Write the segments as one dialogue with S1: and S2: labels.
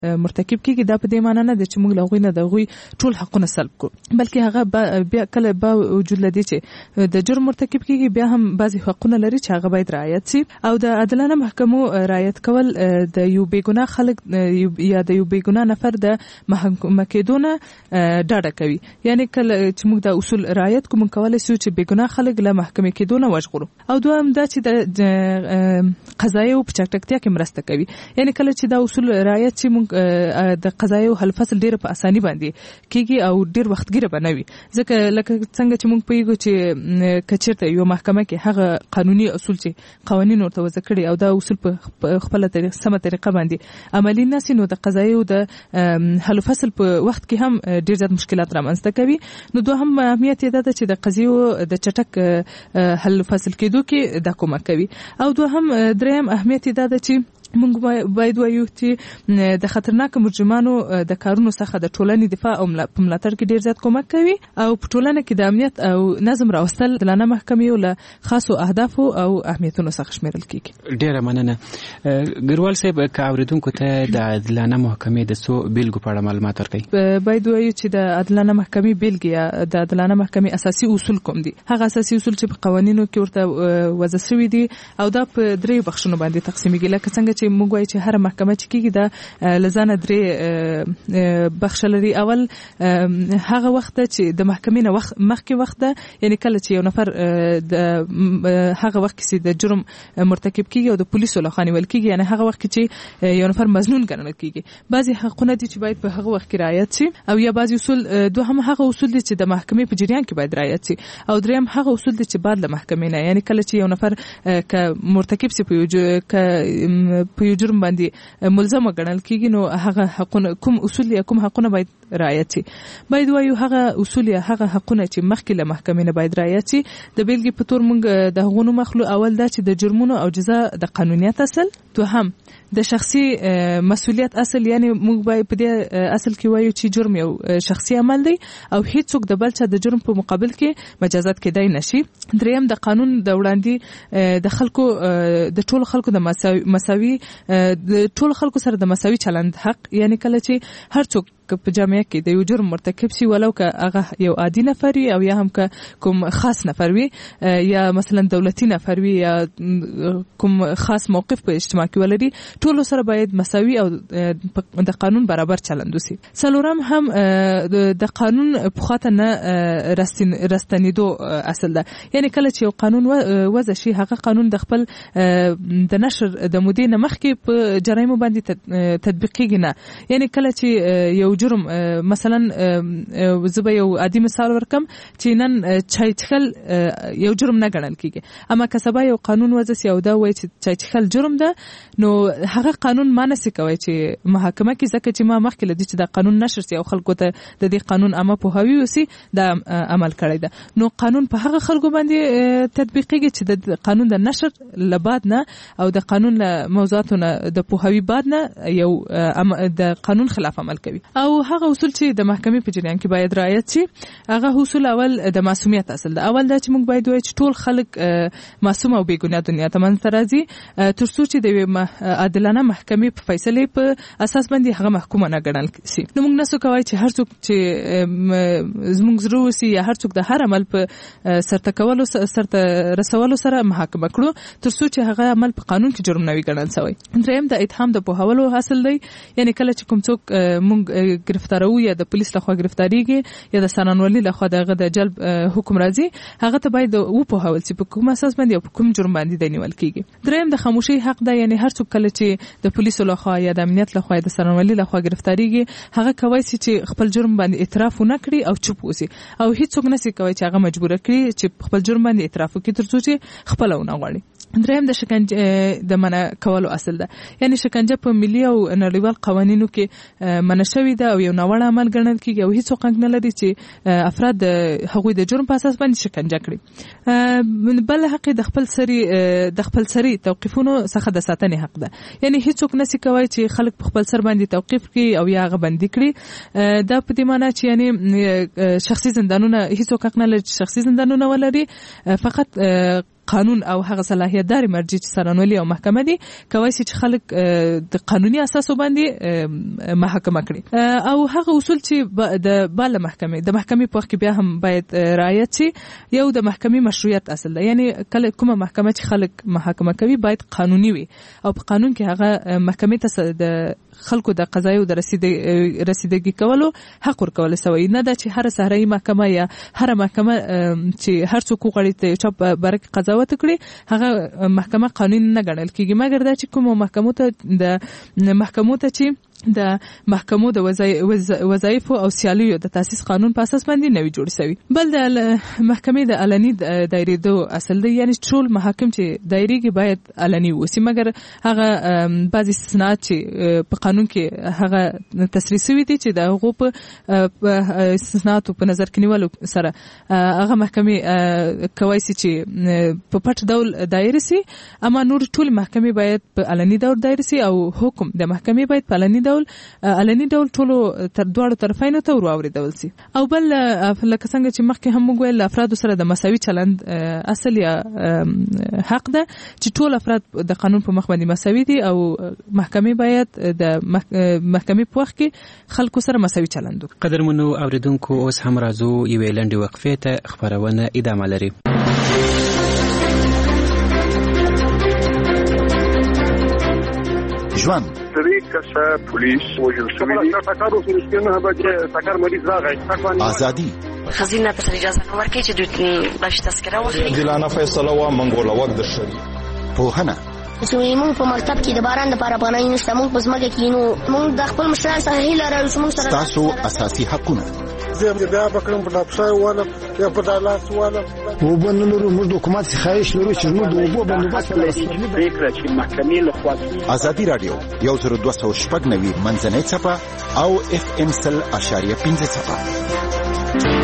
S1: مرتکب کیږي دا په دې معنی نه ده چې موږ له هغوی نه د هغوی ټول حقونه سلب کړو، بلکې هغه بیا کله با وجود لدی چې د جرم مرتکب کیږي بیا هم بعضی حقونه لري چې هغه باید رعایت شي. او د عادلانه محکمو رعایت کول د یو بیګناه خلک یا د یو بیګناه نفر د محکمه کېدو نه ډاډه کوي. یعنی کله چې موږ د اصول رعایت کوو موږ کولی شو چې بیګناه خلک له محکمې کېدو نه وژغورو. او دوهم دا چې د قضایو په چټکتیا کې مرسته کوي. یعنی کله چې دا اصول رعایت شي موږ د قضایو حل فصل ډیر په اساني باندې کیږي او ډیر وختګیره بنوي. ځکه لکه څنګه چې موږ پوهیږو چې کچېرته یو محکمه کې هغه قانوني اصول چې قوانین ورته وضع کړي او دا اصول په خپل طریقه سمه طریقه باندې عملي نشي نو د قضایو د حل فصل په وخت کې هم ډیر زیات مشکلات رامنځته کوي. نو دوهم اهمیت یې ده چې د قضیو د چټک حل فصل کېدو کې دا کومک کوي. او دوهم دریم اهمیت یې ده چې موږ باید وایو چې د خطرناک مجرمانو د کارونو څخه د ټولنې دفاع او ملاتړ کې ډیر زیات کومک کوي او په ټولنه کې د امنیت او نظم راوستل د عادلانه محکمې له خاصو اهدافو او اهمیتونو څخه شمیرل کیږي.
S2: ډیره مننه. ګروال صاحب که اوریدونکو ته د عادلانه محکمې د څو بیلګو په اړه معلومات ورکړئ.
S1: باید وایو چې د عادلانه محکمې بیلګې یا د عادلانه محکمې اساسي اصول کوم دي. هغه اساسي اصول چې په قوانینو کې ورته وضع شوي دي او دا په درې بخشونو باندې تقسیمیږي. لکه څنګه چې موږ وایو چې هر محکمه چې کیږي دا لزانه درې بخش لري. اول هغه وخت چې د محکمې نه مخکې وخت ده، یعنی کله چې یو نفر د هغه وخت کې د جرم مرتکب کیږي او د پولیسو لخوا نیول کیږي، یعنی هغه وخت چې یو نفر مظنون ګڼل کیږي. بعضی حقونه دي چې باید په هغه وخت کې رعایت شي او یا بعضی اصول دوهم هغه اصول دي چې د محکمې په جریان کې باید رعایت شي او دریم هغه اصول دي چې بعد له محکمې نه، یعنی کله چې یو نفر ک مرتکب شي په یو جرم باندې ملزم ګڼل کیږي نو هغه حقونه کوم اصول یا کوم حقونه باید رعایت شي. باید وایو هغه اصول یا هغه حقونه چې مخکې له محکمې نه باید رعایت شي. د بیلګې په تور موږ د هغونو مخلو اول دا چې د جرمونو او جزا د قانونیت اصل، دوهم د شخصي مسؤلیت اصل، یعنی موږ باید په دې اصل کې وایو چې جرم یو شخصي عمل دی او هیڅوک د بل چا د جرم په مقابل کې مجازات کېدای نشي. دریم د قانون د وړاندې د خلکو د ټولو خلکو د مساوي د ټولو خلکو سره د مساوي چلند حق، یعنی کله چې هر څوک په جامعه کې د یو جرم مرتکب شي ولو که هغه یو عادي نفر وي او یا هم که کوم خاص نفر وي یا مثلا دولتي نفر وي یا کوم خاص موقف په اجتماع کې ولري، ټولو سره باید مساوي او د قانون برابر چلند وشي. څلورم هم د قانون په خاطر نه راستنیدو اصل ده، یعنی کله چې یو قانون وضع شي هغه قانون د خپل د نشر د مودې نه مخکې په جرایمو باندې تطبیقیږي نه. یعنی کله چې یو جرم مثلا زبې یو عادي مثال ورکم چې نن چای څښل یو جرم نه ګڼل کیږي، اما که سبا یو قانون وضع شي او دا وایي چې چای څښل جرم ده نو هغه قانون مانسي کوي چې محاکمه کې ځکه چې ما مخکې لدی چې دا قانون نشر شي او خلکو ته د دې قانون عامه پوهاوی وسی دا عمل کړی ده نو قانون په هغه خلکو باندې تطبیقیږي چې د قانون د نشر لباد نه او د قانون له موضوعاتو نه د پوهاوی بعد نه یو د قانون خلاف عمل کوي. او هغه اصول چې د محکمې په جریان کې باید رعایت شي هغه اصول اول د معصومیت اصل ده. اول دا چې موږ باید وایو چې ټول خلک معصوم او بې ګناه دنیا ته منځته راځي تر څو چې د عادلانه محکمې په فیصله په اساس باندې هغه محکوم نه ګڼل شي. نو موږ نسو کوي چې هر څوک چې زموږ ضرور وسی یا هر څوک د هر عمل په سرته کولو سرته رسولو سره محاکمه کړو تر څو چې هغه عمل په قانون کې جرم نه وي ګڼل شوی. دریم د اتهام د پوهولو حاصل دی، یعنی کله چې کوم څوک موږ گرفتارو یا د پولیس لخوا گرفتاریږي یا د سنانولي لخوا دغه د جلب حکم راځي هغه ته باید و په حواله چې په کوم اساس باندې او په کوم جرم باندې د نیول کیږي. دریم د خاموشي حق ده، یعنی هر څوک کله چې د پولیسو لخوا یا د امنیت لخوا یا د سنانولي لخوا گرفتاریږي هغه کوي چې خپل جرم باندې اعتراف ونه کړي او چوپ اوسي او هیڅ څوک نشي کوي چې هغه مجبور کړي چې خپل جرم باندې اعتراف وکړي تر څو چې خپلونه غواړي. دریم د شکنجه د منع کولو اصل ده، یعنی شکنجه په ملي او نړیوال قوانینو کې منع شوی ده او یو ناوړه عمل ګڼل کیږي او هیڅ حق نه لري چې افراد هغوی د جرم په اساس باندې شکنجه کړي. بل حق د خپل سری توقیفونو څخه د ساتنې حق ده، یعنی هیڅ څوک نشي کوي چې خلک په خپل سر باندې توقیف کړي او یا هغه بندي کړي. دا په دې معنی چې یعنی شخصي زندانونه هیڅ حق نه لري چې شخصي زندانونه ولري، فقط قانون او هغه صلاحیتدار مرجع چې څارنوالي او محکمه دي کوي چې خلک د قانوني اساس باندې محاکمه کړي او هغه اصول چې د بالا محکمه د محکمې په وخت کې بیا هم باید رعایت شي. یو د محکمې مشروعیت اصل ده، یعنی کله کومه محکمه چې خلک محاکمه کوي باید قانوني وي او په قانون کې هغه محکمې ته د خلکو د قضایي او د رسیدګي کولو حق ورکول شوی، نه ده چې هر صحرایي محکمه یا هر محکمه چې هر څوک غواړي ته چا برک قضاوت کړي هغه محکمه قانوني نه ګڼل کیږي، مګر دا چې کوم محکمو ته چې د محکمو د وظایف او سیالیو د تاسیس قانون په اساس باندې نوی جوړ شوی. بل د محکمې د علني دایریدو اصل دی، یعنی ټول محاکم چې دایریږي باید علني وسی، مګر هغه بعضی استثناءات چې په قانون کې هغه تصریح شوی دي چې د هغو په استثناءاتو په نظر کې نیولو سره هغه محکمې کوي چې په پټ ډول دایره سي، اما نور ټول محکمې باید په علني ډول دایره سي او حکم د محکمې باید په علني ډول ټولو تر دواړو طرفینو ته واوریدل شي. او بل لکه څنګه چې مخکې هم موږ ویل افراد سره د مساوي چلند اصل یا حق ده چې ټول افراد د قانون په مخ باندې مساوي دي او محکمې باید د محکمې په وخت کې خلکو سره مساوي چلند وکړي.
S2: قدرمنو اوریدونکو اوس هم راځو یوې لنډې وقفې ته، خبرونه ادامه لري.
S3: ژوند
S4: کسه پولیس وجل شوی دی تاکارو سرسکنه به تاکار مریض راغی
S3: ازادي
S5: خزینه ته اجازه ورکړي چې دوی باش تذکره واخلي.
S6: دلانه فیصله وا منګوله وخت د شری
S3: پوهنه
S7: موږ په مکتب کې د باران لپاره پناه نشته، موږ په ځمکه کې نو موږ د خپل مشران سره هیله لرو چې موږ سره
S3: تاسو اساسي حقونه
S4: زه بیا بکرم په ډاکټر والا یا په دالاس والا
S8: وبنلو موږ حکومت خواهش لرو چې موږ د وبو بندوبست
S9: فکر چې محکمې له خوا
S3: ازادي رادیو 1290 منځنۍ صفه او FM 100.5 صفه.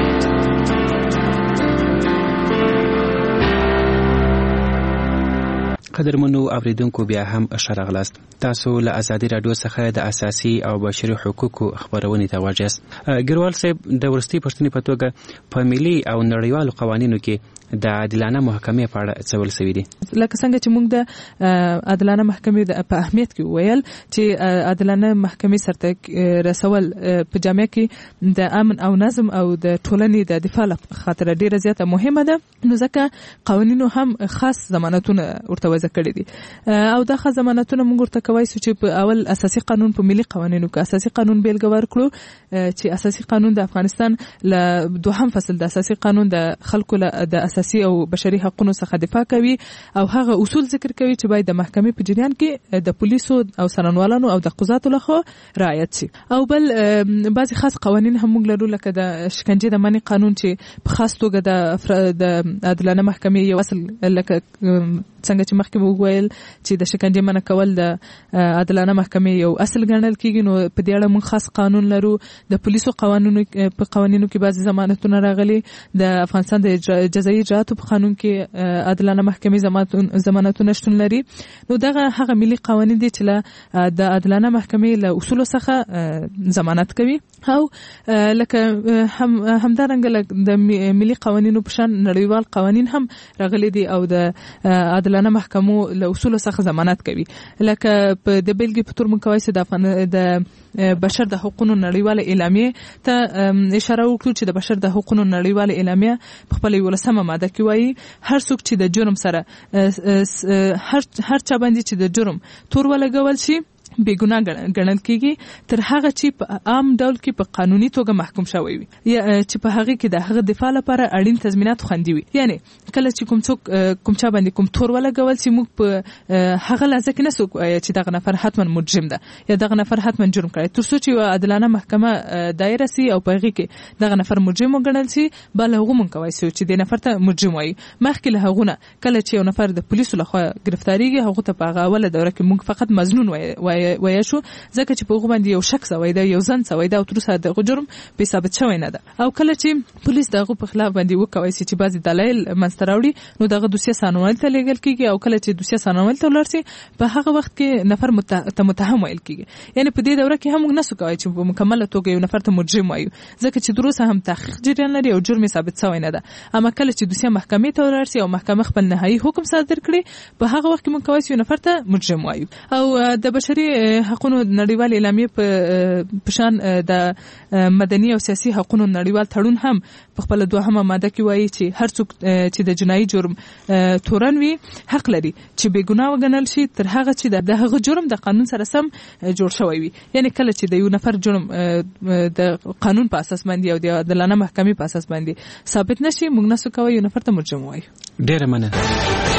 S2: قدرمنو اوریدونکو بیا هم ښه تاسو له ازادي رادیو څخه د اساسي او بشري حقوقو خبرونه ته واجست. ګروال صاحب د ورستي پښتني په توګه په ملي او نړیوالو قوانینو کې د عادلانه محکمې په اړه څه ول سوي دي؟
S1: لکه څنګه چې موږ د عادلانه محکمې په اهمیت کې ویل چې عادلانه محکمې سرته رسول په جامعه کې د امن او نظم او د ټولنې د دفاع لپاره ډیره زیاته مهمه ده، نو ځکه قوانینو هم خاص ضمانتونه ورته وضع کړي دي او دا خاص ضمانتونه موږ ورته کوي چې په اول اساسي قانون په ملي قوانینو کې اساسي قانون بیلګه ورکړو چې اساسي قانون د افغانستان له دوهم فصل د اساسي قانون د خلکو د اساسي او بشري حقوقو څخه دفاع کوي او هغه اصول ذکر کوي چې باید د محکمې په جریان کې د پولیسو او څارنوالانو او د قضاتو لخوا رعایت شي. او بل بعضی خاص قوانین هم موږ لرو لکه د شکنجې د منع قانون چې په خاص توګه د عادلانه محکمې یو اصل لکه څنګه چې مخکې وویل چې د شکنجې منع کول د عادلانه محکمې یو اصل ګڼل کیږي، نو په دې اړه موږ خاص قانون لرو. د پولیسو قوانینو کې بعضی ضمانتونه راغلي، د افغانستان د جزایي اجراتو په قانون کې عادلانه محکمې ضمانتونه شتون لري. نو دغه هغه ملي قوانین دي چې د عادلانه محکمې له اصولو څخه ضمانت کوي او لکه همدارنګه د ملي قوانینو په شان نړیوال قوانین هم راغلي دي او د عادلانه محکمو له اصولو څخه ضمانت کوي. لکه په د بیلګې په تور مکوي د بشر د حقوقو نړیواله اعلامیه ته اشاره وکړو چې د بشر د حقوقو نړیواله اعلامیه په خپل 11مه ماده کې وایي هر څوک چې د جرم سره هر چا باندې چې د جرم تور ولګول شي بېګناه ګڼل کیږي تر هغه چې په عام ډول کې په قانوني توګه محکوم شوی وي یا چې په هغه کې د هغه دفاع لپاره اړین تضمینات خوندي وي. یعنی کله چې کوم څوک کوم چا باندې کوم تور ولګول شي موږ په هغه لحظه کې نه څوک چې دغه نفر حتما مجرم ده یا دغه نفر حتما جرم کړی، تر څو چې عادلانه محکمه دایره سي او په هغه کې دغه نفر مجرم وګڼل شي بل هغه مونږ کوي چې د نفر ته مجرم وایي. مخکې له هغه کله چې یو نفر د پولیسو لخوا گرفتاریږي هغه ته په هغه اوله دوره کې موږ فقط مظنون وایي وایي شو ځکه چې په هغه باندې یو شک سوی دی یو ځن سوی دی او تر اوسه د جرم په ثابت شوی نه ده او کله چې پولیس دغه په خلاف باندې وکوي چې بعضی دلایل منځته راوړي نو دغه دوسیه سانوال ته لیږل کیږي او کله چې دوسیه سانوال ته ولرسي په هغه وخت کې نفر متهم ویل کیږي یعنی په دې دوره کې هم موږ نسو کوي چې په مکمله توګه یو نفر ته مجرم وایو ځکه چې دروسه هم تحقیق جریان لري او جرم ثابت شوی نه ده اما کله چې دوسیه محکمې ته ورسي او محکمه خپل نهایی حکم صادر کړي په هغه وخت کې موږ کوي چې یو نفر ته مجرم وایو او د بشري حقوقو نړیوال اعلامیه په شان د مدني او سیاسي حقوقو نړیوال تړون هم په خپل دوهمه ماده کې وایي چې هر څوک چې د جنایي جرم تورن وي حق لري چې بې ګناه وګڼل شي تر هغه چې د هغه جرم د قانون سره سم جوړ شوی وي یعنی کله چې د یو نفر جرم د قانون په اساس باندې او د عدالانه محکمې په اساس باندې ثابت نشي موږ نسو کوي یو نفر ته مجرم وایو.
S2: ډېره مننه.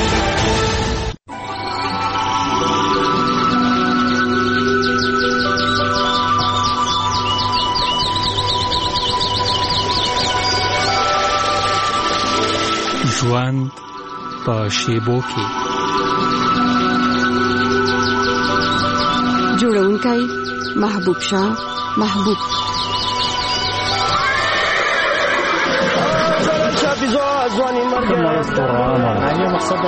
S10: ژوند په شیبو کې
S11: جوړونکی محبوب شاه محبوب
S8: ځواني مرګ یو مقصد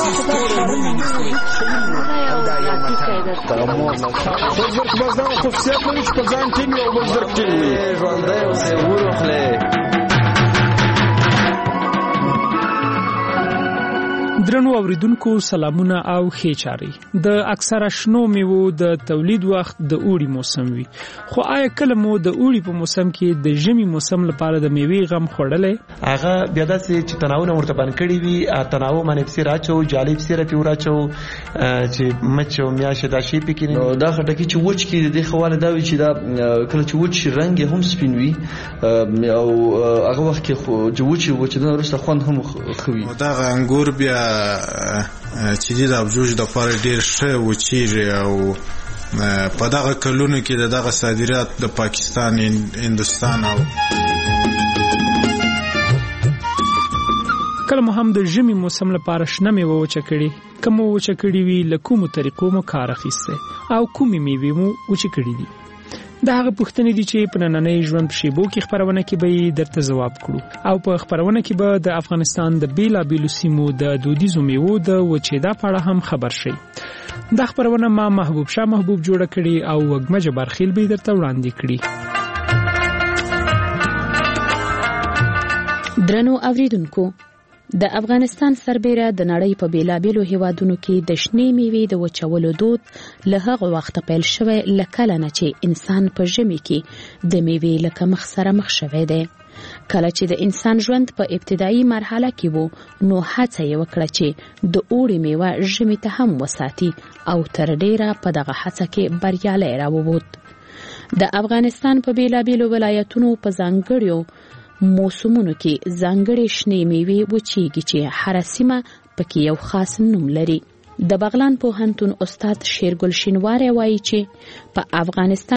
S10: درنو اوریدونکو سلامونه او ښې چارې د اکثره شنو میوو د تولید وخت د اوړي موسم وي خو آیا کله مو د اوړي په موسم کې د ژمي موسم لپاره د میوې غم خوړلې
S12: هغه بیا داسې چې تناوونه ورته باندې کړی وي تناو باندې پسې راچو جالي پسې را پیو راچو چې مچ او میاشه دا شی پکې
S13: نو دا خټکی چې وچ کې د خواله دا وي چې دا کله چې وچ رنگ هم سپین وي او هغه وخت کې چې وچ د ورسته خوند هم خوي
S14: دا انګور بیا چې د ابجوج د پاره ډیر ښه وچیږي او په دغه کلونو کې دغه صادرات د پاکستان هندستان او
S10: کله مو هم د ژمي موسم لپاره شنه میوه وچه کړي کوم وچه کړي وی له کومو طریقو مو کار اخیسته او کومې میوې مو وچه کړي دي دا هغه پوښتنې دي چې په نننۍ ژوند په شیبو کې خبرونه کې به درته ځواب کړو او په خبرونه کې به د افغانستان د بیلابیلو سیمو د دودیزو میوو د وچېدا په اړه هم خبر شي. دا خبرونه ما محبوب شاه محبوب جوړه کړي او وګمه جبارخیل به درته وړاندې کړي.
S11: درنو اوریدونکو د افغانستان سربېره د نړۍ په بیلابیلو هیوادونو کې د شنې میوې د وچولو دود له هغه وخته پیل شوی لکه نه چې انسان په ژمي کې د میوې له کمښت سره مخ شوی دی. کله چې د انسان ژوند په ابتدایي مرحله کې وو نو هڅه یې وکړه چې د اوړي میوه ژمي ته هم وساتي او تر ډیره په دغه هڅه کې بریالی راووت. د افغانستان په بیلابیلو ولایتونو په ځانګړیو موسمونو کې ځانګړې شنې میوې وچیږي چې هر سیمه پکې یو خاص نوم لري. د بغلان پوهنتون استاد شیرګل شینواری وایي چې په افغانستان